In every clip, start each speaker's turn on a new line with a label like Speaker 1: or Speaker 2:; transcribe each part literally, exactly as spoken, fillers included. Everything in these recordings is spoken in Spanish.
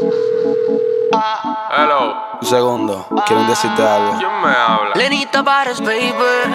Speaker 1: Hello.
Speaker 2: Un segundo, quieren decirte algo.
Speaker 1: ¿Quién me habla?
Speaker 3: Lenita Bares, baby.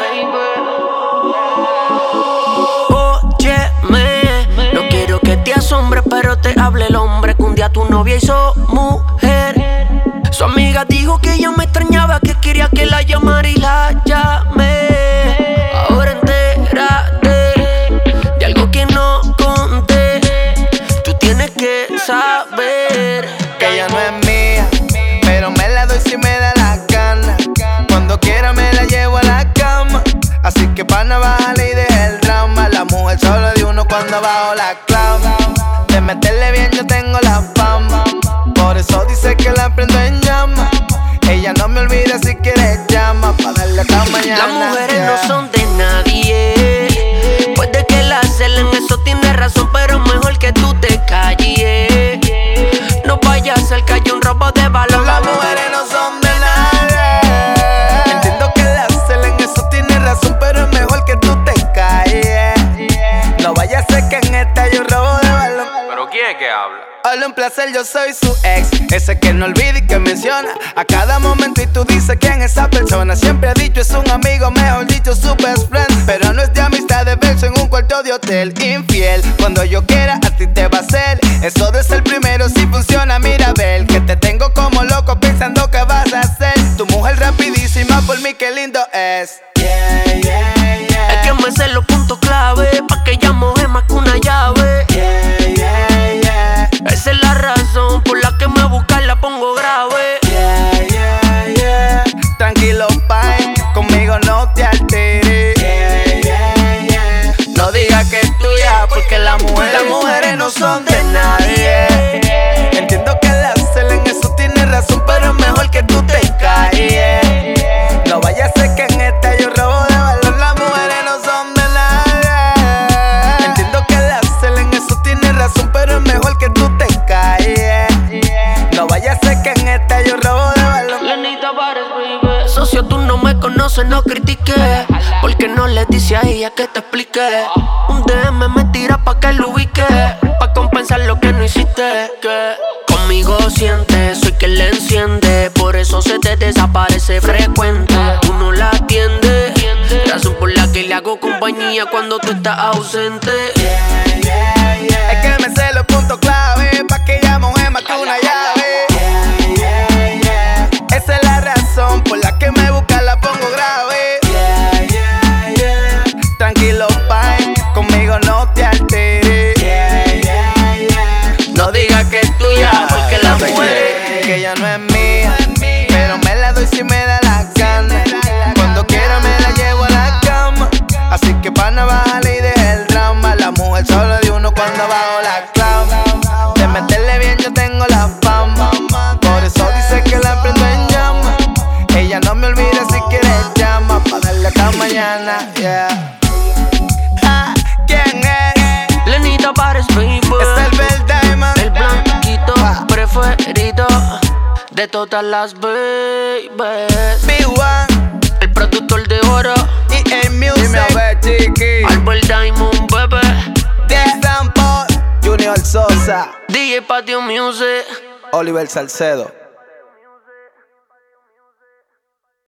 Speaker 3: Óyeme, no quiero que te asombres, pero te hable el hombre que un día tu novia hizo mujer. Su amiga dijo que ella me extrañaba, que quería que la llamara y la llamé. Ahora entérate de algo que no conté. Tú tienes que saber
Speaker 4: que ella no es mía, pero me la doy si me da la gana. Cuando quiera me la llevo a la cama. Así que pana, bájale y deja el drama. La mujer solo de uno cuando bajo la clava. De meterle bien yo tengo la fama. Por eso dice que la prendo en llama. Ella no me olvida, si quiere llama pa' darle hasta mañana.
Speaker 3: las mujeres
Speaker 4: yeah.
Speaker 3: no son de nadie. Puede que la celen, eso tiene razón, pero mejor que tú te calles. No vayas a ser que haya un robo de valor.
Speaker 4: Las mujeres no son de nadie. Entiendo que la celen, eso tiene razón, pero es mejor que tú te calles. No vaya a ser que en esta haya un robo de valor.
Speaker 1: ¿Pero quién es que habla?
Speaker 4: Hola, un placer, yo soy su ex. Ese que no olvida y que menciona a cada momento y tú dices quién es esa persona. Siempre he dicho es un amigo, mejor dicho su best friend. Pero no es de amistad, de verse en un cuarto de hotel. Infiel, cuando yo quiera a ti te va a hacer. Eso de ser primero si funciona, mira a ver. Que te tengo como loco pensando que vas a hacer. Tu mujer rapidísima, por mí qué lindo es. Yeah, yeah, yeah.
Speaker 3: Es que me sé los puntos clave pa' que ella moje más que una llave.
Speaker 4: Yeah, yeah, yeah.
Speaker 3: Esa es la razón por la que me busca y la pongo grave.
Speaker 4: Yeah, yeah, yeah. Tranquilo, pai, conmigo no te alteres. Yeah, yeah, yeah. No digas que es tuya, porque las mujeres, las mujeres no son de nadie. Entiendo que la celen, eso tiene razón, pero es mejor que tú te calles. No vaya a ser que en esta yo robo de valor. Las mujeres no son de nadie. Entiendo que la celen, eso tiene razón, pero es mejor que tú te calles. No vaya a ser que en esta yo robo de valor.
Speaker 3: Lenita Bares, baby. Socio, tú no me conoces, no critiques. Porque no le dice a ella que te explique. Un D M me tira pa' que lo ubique, pa' compensar lo que no hiciste. Que conmigo sientes, soy quien le enciende. Por eso se te desaparece frecuente. Tú no la atiendes, razón por la que le hago compañía cuando tú estás ausente.
Speaker 4: Yeah, yeah, yeah. Es que me sé los puntos clave pa' que ella moje más que una llave. Yeah, yeah, yeah. Esa es la razón por la que me busca, la pongo grave. Yeah, yeah, yeah. Tranquilo, pai, conmigo no te alteres. Yeah, yeah, yeah. No digas que es tuya, porque la mujer que ella no es mía, pero me la doy si me da la gana. Cuando quiera me la llevo a la cama. Así que pana, bájale y deja el drama. La mujer solo de uno cuando bajo la clava. De meterle bien yo tengo la fama. Por eso dice que la prendo en llama. Ella no me olvida, si quiere llama pa' darle hasta mañana, yeah. Ah, ¿quién es?
Speaker 3: Lenita Bares, baby.
Speaker 4: Es el Bell Diamond,
Speaker 3: El blanquito preferido de todas las babies.
Speaker 4: B uno
Speaker 3: El productor de oro,
Speaker 4: y el music. Dime a ver, chiqui.
Speaker 3: Albert Diamond, bebé.
Speaker 4: The Sample, Junior Sosa,
Speaker 3: D J Patio Music.
Speaker 2: Oliver Salcedo.